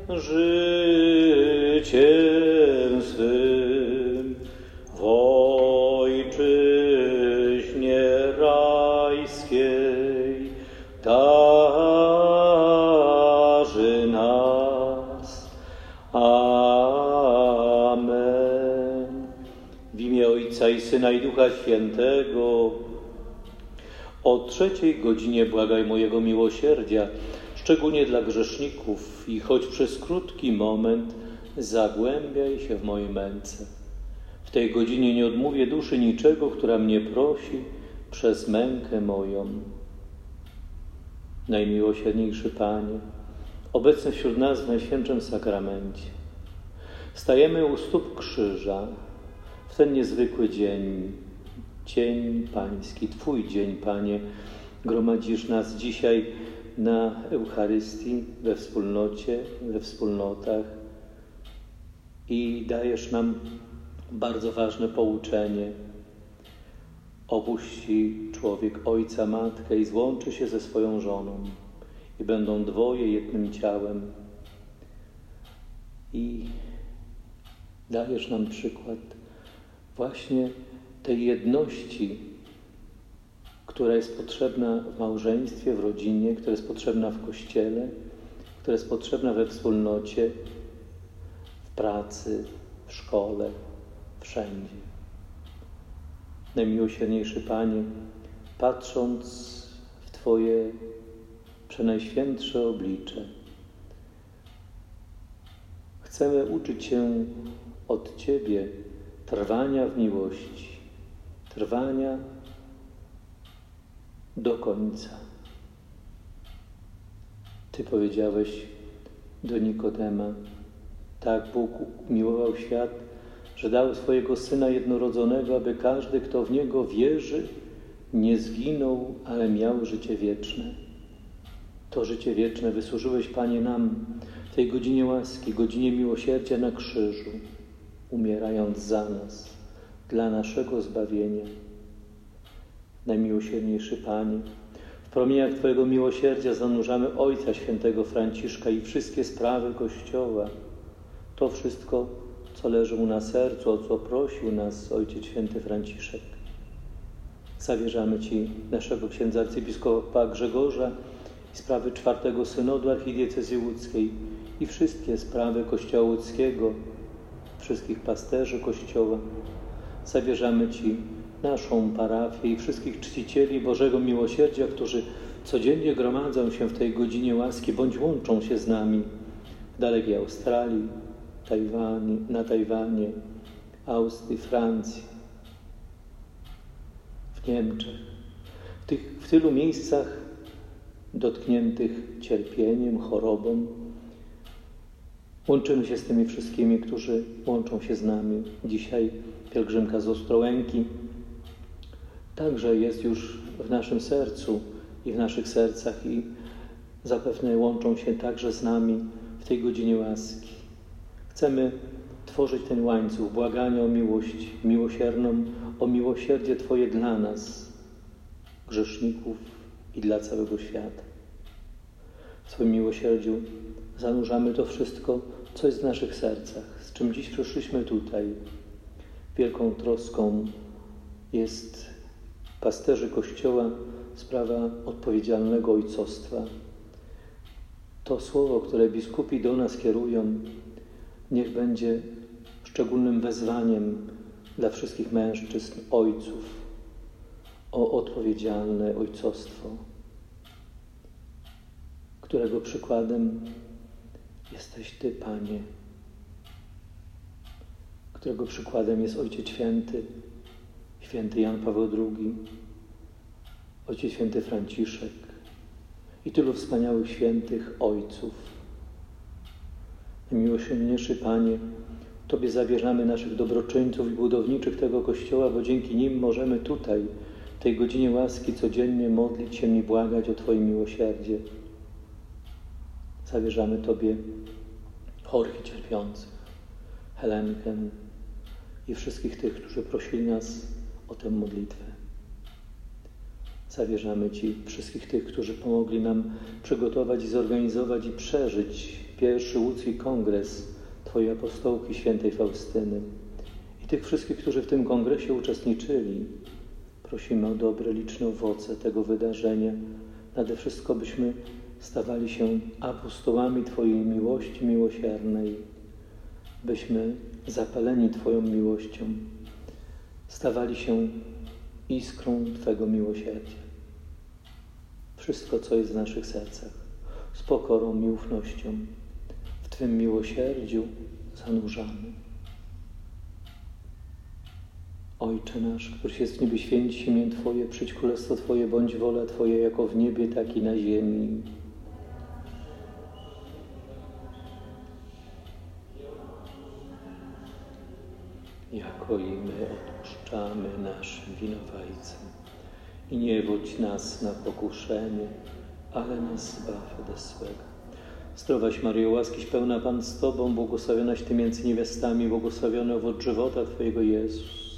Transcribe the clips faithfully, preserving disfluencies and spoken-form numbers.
życiem swym w ojczyźnie rajskiej darzy nas. Amen. W imię Ojca i Syna i Ducha Świętego. O trzeciej godzinie błagaj mojego miłosierdzia, szczególnie dla grzeszników, i choć przez krótki moment zagłębiaj się w mojej męce. W tej godzinie nie odmówię duszy niczego, która mnie prosi przez mękę moją. Najmiłosierniejszy Panie, obecny wśród nas w Najświętszym Sakramencie, stajemy u stóp krzyża w ten niezwykły dzień, dzień Pański, Twój dzień, Panie. Gromadzisz nas dzisiaj na Eucharystii, we wspólnocie, we wspólnotach i dajesz nam bardzo ważne pouczenie. Opuści człowiek ojca, matkę i złączy się ze swoją żoną i będą dwoje jednym ciałem. I dajesz nam przykład właśnie tej jedności, która jest potrzebna w małżeństwie, w rodzinie, która jest potrzebna w Kościele, która jest potrzebna we wspólnocie, w pracy, w szkole, wszędzie. Najmiłosierniejszy Panie, patrząc w Twoje przenajświętsze oblicze, chcemy uczyć się od Ciebie trwania w miłości, trwania do końca. Ty powiedziałeś do Nikodema: tak Bóg umiłował świat, że dał swojego Syna jednorodzonego, aby każdy, kto w Niego wierzy, nie zginął, ale miał życie wieczne. To życie wieczne wysłużyłeś, Panie, nam w tej godzinie łaski, godzinie miłosierdzia na krzyżu, umierając za nas, dla naszego zbawienia. Najmiłosierniejszy Panie, w promieniach Twojego miłosierdzia zanurzamy Ojca Świętego Franciszka i wszystkie sprawy Kościoła. To wszystko, co leży mu na sercu, o co prosił nas Ojciec Święty Franciszek. Zawierzamy Ci naszego księdza arcybiskupa Grzegorza i sprawy czwartego synodu archidiecezji łódzkiej i wszystkie sprawy Kościoła łódzkiego, wszystkich pasterzy Kościoła. Zawierzamy Ci naszą parafię i wszystkich czcicieli Bożego Miłosierdzia, którzy codziennie gromadzą się w tej godzinie łaski, bądź łączą się z nami w dalekiej Australii, Tajwanie, na Tajwanie, Austrii, Francji, w Niemczech, w, tych, w tylu miejscach dotkniętych cierpieniem, chorobą. Łączymy się z tymi wszystkimi, którzy łączą się z nami. Dzisiaj pielgrzymka z Ostrołęki także jest już w naszym sercu i w naszych sercach i zapewne łączą się także z nami w tej godzinie łaski. Chcemy tworzyć ten łańcuch błagania o miłość miłosierną, o miłosierdzie Twoje dla nas, grzeszników i dla całego świata. W Twoim miłosierdziu zanurzamy to wszystko, co jest w naszych sercach, z czym dziś przyszliśmy tutaj. Wielką troską jest pasterzy Kościoła sprawa odpowiedzialnego ojcostwa. To słowo, które biskupi do nas kierują, niech będzie szczególnym wezwaniem dla wszystkich mężczyzn, ojców, o odpowiedzialne ojcostwo, którego przykładem jesteś Ty, Panie, którego przykładem jest Ojciec Święty, Święty Jan Paweł drugi, Ojciec Święty Franciszek i tylu wspaniałych świętych ojców. Miłosierniejszy Panie, Tobie zawierzamy naszych dobroczyńców i budowniczych tego Kościoła, bo dzięki nim możemy tutaj, w tej godzinie łaski, codziennie modlić się i błagać o Twoje miłosierdzie. Zawierzamy Tobie chorych i cierpiących, Helenkę i wszystkich tych, którzy prosili nas o tę modlitwę. Zawierzamy Ci wszystkich tych, którzy pomogli nam przygotować i zorganizować i przeżyć pierwszy łódzki kongres Twojej apostołki świętej Faustyny i tych wszystkich, którzy w tym kongresie uczestniczyli. Prosimy o dobre, liczne owoce tego wydarzenia. Nade wszystko byśmy stawali się apostołami Twojej miłości miłosiernej, byśmy zapaleni Twoją miłością stawali się iskrą Twego miłosierdzia. Wszystko, co jest w naszych sercach, z pokorą i ufnością w Twym miłosierdziu zanurzamy. Ojcze nasz, któryś jest w niebie, święć się imię Twoje, przyjdź królestwo Twoje, bądź wola Twoja, jako w niebie, tak i na ziemi. Jako i my odpuszczamy naszym winowajcom. I nie wódź nas na pokuszenie, ale nas zbaw ode złego. Zdrowaś Maryjo, łaskiś pełna Pan z Tobą, błogosławionaś Ty między niewiastami, błogosławiony owoc żywota Twojego, Jezus.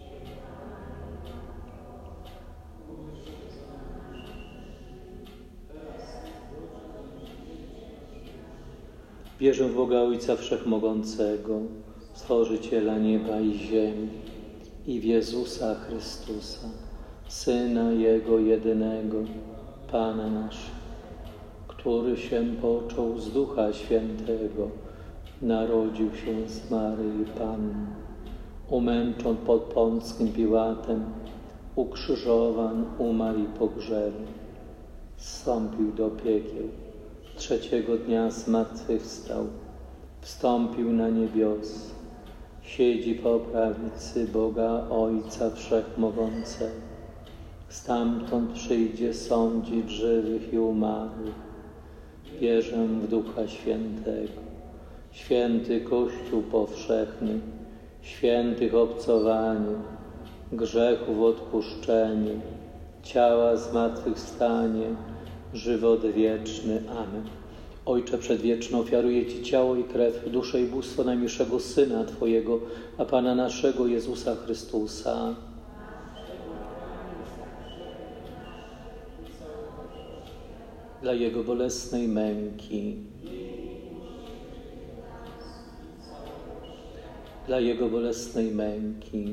Wierzę w Boga Ojca Wszechmogącego, Stworzyciela nieba i ziemi, i w Jezusa Chrystusa, Syna Jego jedynego, Pana naszego, który się począł z Ducha Świętego, narodził się z Maryi Panny, umęczon pod Pąckim Piłatem, ukrzyżowan, umarł i pogrzebany, zstąpił do piekieł, trzeciego dnia zmartwychwstał, wstąpił na niebios, siedzi po prawicy Boga Ojca Wszechmogącego. Stamtąd przyjdzie sądzić żywych i umarłych. Wierzę w Ducha Świętego, święty Kościół powszechny, świętych obcowanie, grzechów odpuszczenie, ciała zmartwychwstanie, żywot wieczny. Amen. Ojcze przedwieczny, ofiaruję Ci ciało i krew, duszę i bóstwo najmilszego Syna Twojego, a Pana naszego Jezusa Chrystusa, dla Jego bolesnej męki, dla Jego bolesnej męki,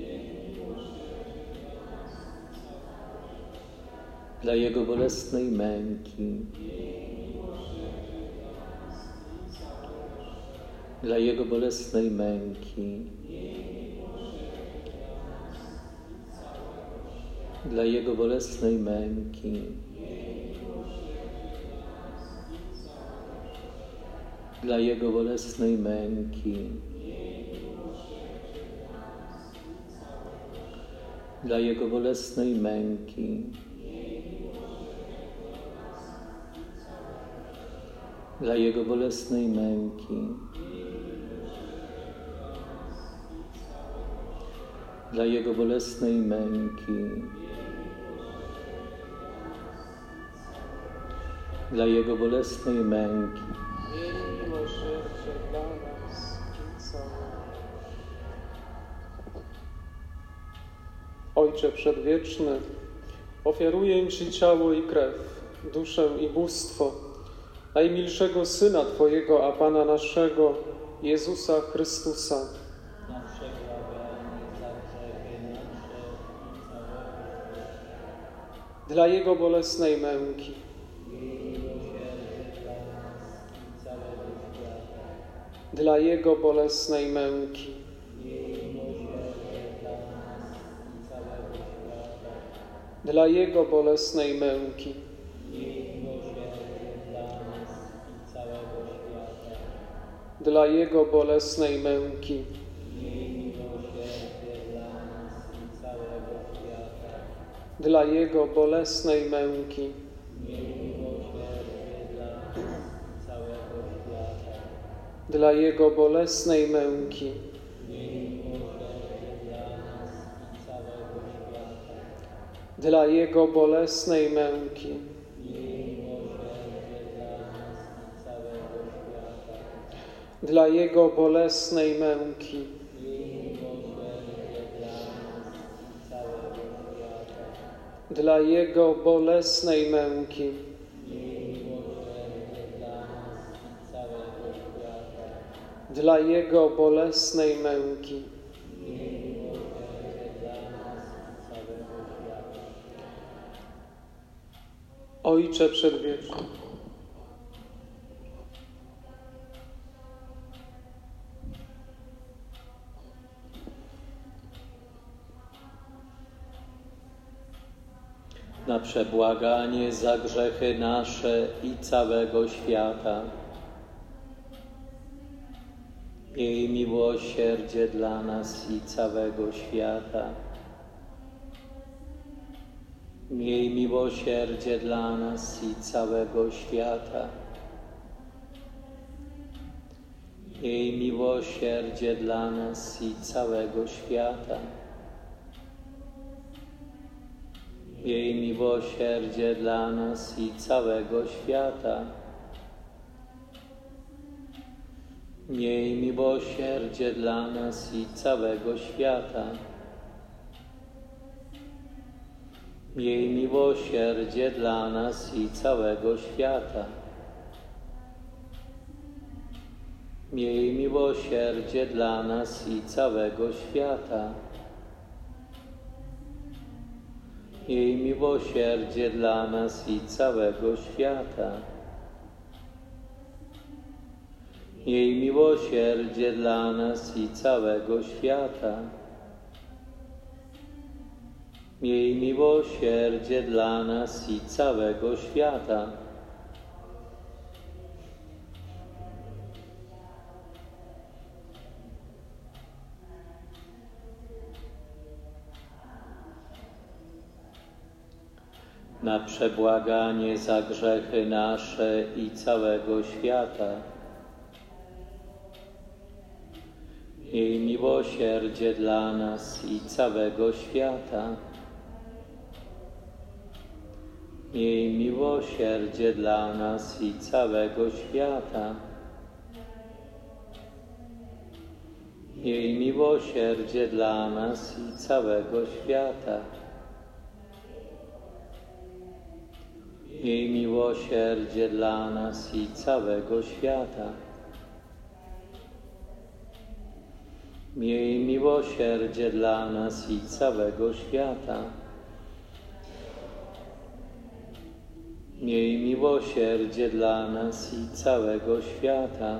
dla Jego bolesnej męki, dla Jego bolesnej męki, dla Jego bolesnej męki, dla Jego bolesnej męki, dla Jego bolesnej męki, dla Jego bolesnej męki, dla Jego bolesnej męki, dla Jego bolesnej męki. Miej miłosierdzie dla nas i całego. Ojcze Przedwieczny, ofiaruję Ci ciało i krew, duszę i bóstwo najmilszego Syna Twojego, a Pana naszego, Jezusa Chrystusa, dla Jego bolesnej męki, dla Jego bolesnej męki, dla Jego bolesnej męki, dla Jego bolesnej męki, dla Jego bolesnej męki, dla Jego bolesnej męki, dla Jego bolesnej męki, dla Jego bolesnej męki, dla Jego bolesnej męki, dla Jego bolesnej męki, Ojcze Przedwieczny, na przebłaganie za grzechy nasze i całego świata. Miej miłosierdzie dla nas i całego świata. Miej miłosierdzie dla nas i całego świata. Miej miłosierdzie dla nas i całego świata. Miej miłosierdzie dla nas i całego świata. Miej miłosierdzie dla nas i całego świata. Miej miłosierdzie dla nas i całego świata. Miej miłosierdzie dla nas i całego świata. Miej miłosierdzie dla nas i całego świata. Miej miłosierdzie dla nas i całego świata. Miej miłosierdzie dla nas i całego świata. Na przebłaganie za grzechy nasze i całego świata. Miej miłosierdzie dla nas i całego świata. Miej miłosierdzie dla nas i całego świata. Miej miłosierdzie dla nas i całego świata. Miej miłosierdzie dla nas i całego świata. Miej miłosierdzie dla nas i całego świata. Miej miłosierdzie dla nas i całego świata.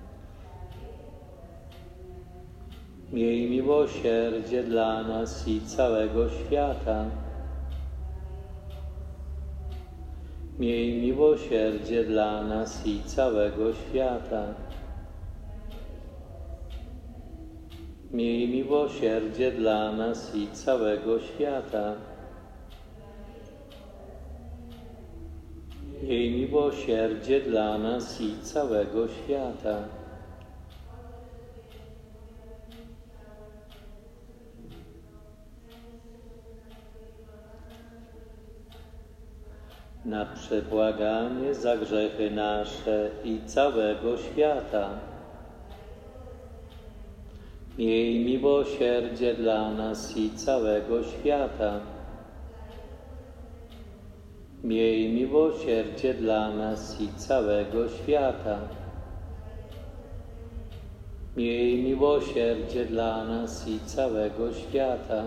Miej miłosierdzie dla nas i całego świata. Miej miłosierdzie dla nas i całego świata. Miej miłosierdzie dla nas i całego świata. Miej miłosierdzie dla nas i całego świata. Na przebłaganie za grzechy nasze i całego świata. Miej miłosierdzie dla nas i całego świata. Miej miłosierdzie dla nas i całego świata. Miej miłosierdzie dla nas i całego świata.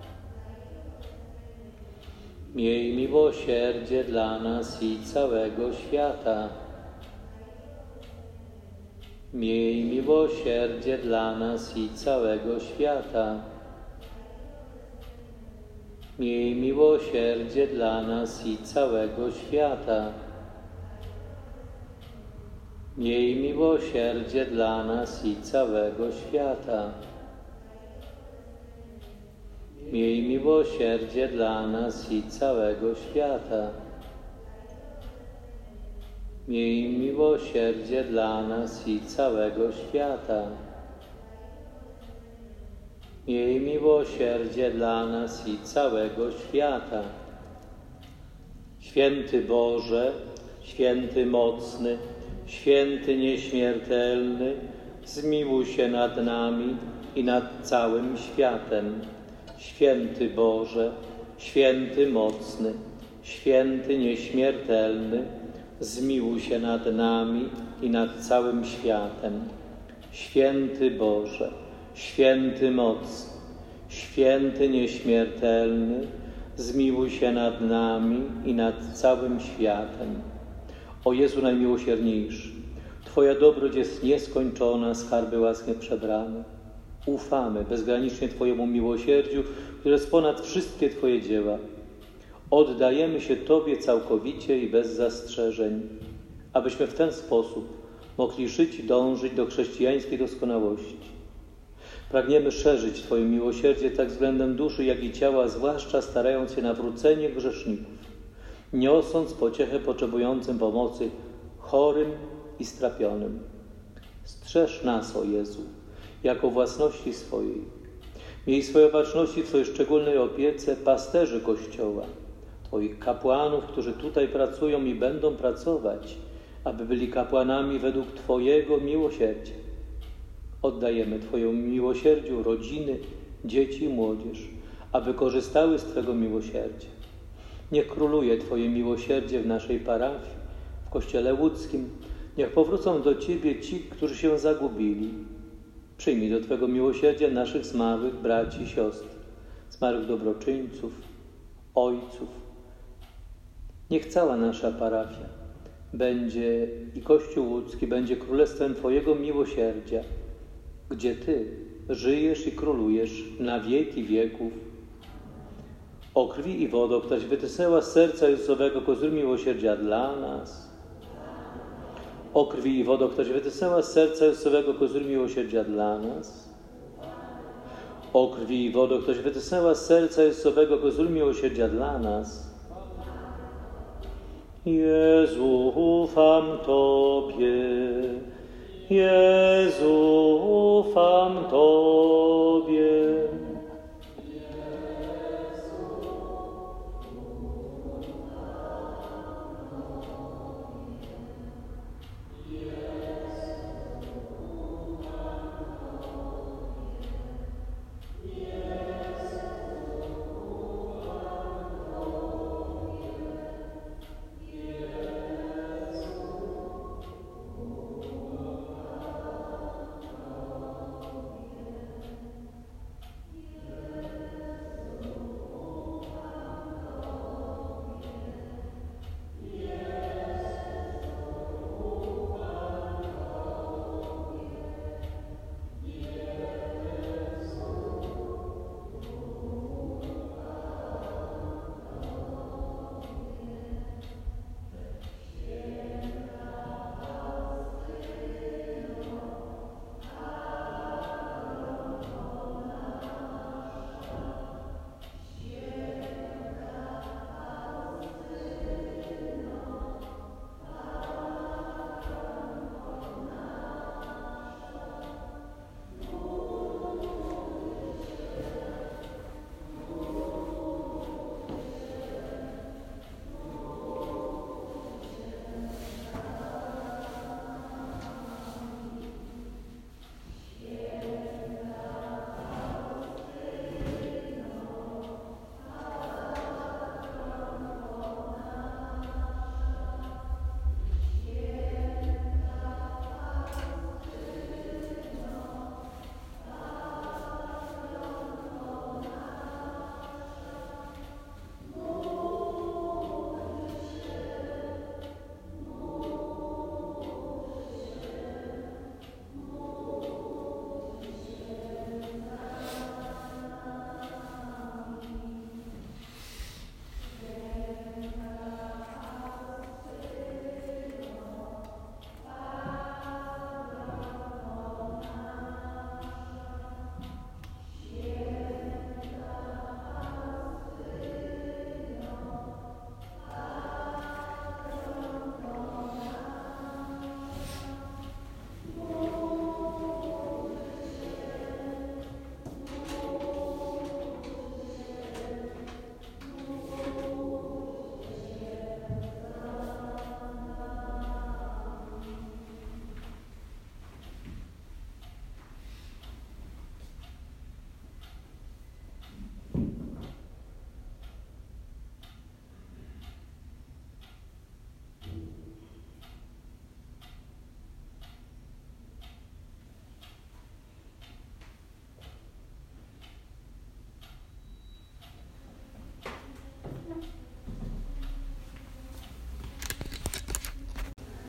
Miej miłosierdzie dla nas i całego świata. Miej miłosierdzie dla nas i całego świata. Miej miłosierdzie dla nas i całego świata. Miej miłosierdzie dla nas i całego świata. Miej miłosierdzie dla nas i całego świata. Miej miłosierdzie dla nas i całego świata. Miej miłosierdzie dla nas i całego świata. Święty Boże, święty mocny, święty nieśmiertelny, zmiłuj się nad nami i nad całym światem. Święty Boże, święty mocny, święty nieśmiertelny, zmiłuj się nad nami i nad całym światem. Święty Boże, święty mocny, święty nieśmiertelny, zmiłuj się nad nami i nad całym światem. O Jezu najmiłosierniejszy, Twoja dobroć jest nieskończona, skarby łaski przebrane. Ufamy bezgranicznie Twojemu miłosierdziu, które jest ponad wszystkie Twoje dzieła. Oddajemy się Tobie całkowicie i bez zastrzeżeń, abyśmy w ten sposób mogli żyć i dążyć do chrześcijańskiej doskonałości. Pragniemy szerzyć Twoje miłosierdzie tak względem duszy, jak i ciała, zwłaszcza starając się na nawrócenie grzeszników, niosąc pociechę potrzebującym pomocy, chorym i strapionym. Strzeż nas, o Jezu, jako własności swojej. Miej swoje opatrzności w Twojej szczególnej opiece pasterzy Kościoła, Twoich kapłanów, którzy tutaj pracują i będą pracować, aby byli kapłanami według Twojego miłosierdzia. Oddajemy Twojemu miłosierdziu rodziny, dzieci i młodzież, aby korzystały z Twego miłosierdzia. Niech króluje Twoje miłosierdzie w naszej parafii, w Kościele łódzkim. Niech powrócą do Ciebie ci, którzy się zagubili. Przyjmij do Twego miłosierdzia naszych zmarłych braci i siostr, zmarłych dobroczyńców, ojców. Niech cała nasza parafia będzie i Kościół łódzki będzie królestwem Twojego miłosierdzia, gdzie Ty żyjesz i królujesz na wieki wieków. O krwi i wodo, któraś wytysnęła z serca Jezusowego kozła miłosierdzia dla nas. O krwi i wodo, któraś wytysnęła z serca Jezusowego kozła miłosierdzia dla nas. O krwi i wodo, któraś wytysnęła z serca Jezusowego kozła miłosierdzia dla nas. Jezu, ufam Tobie. Jezu,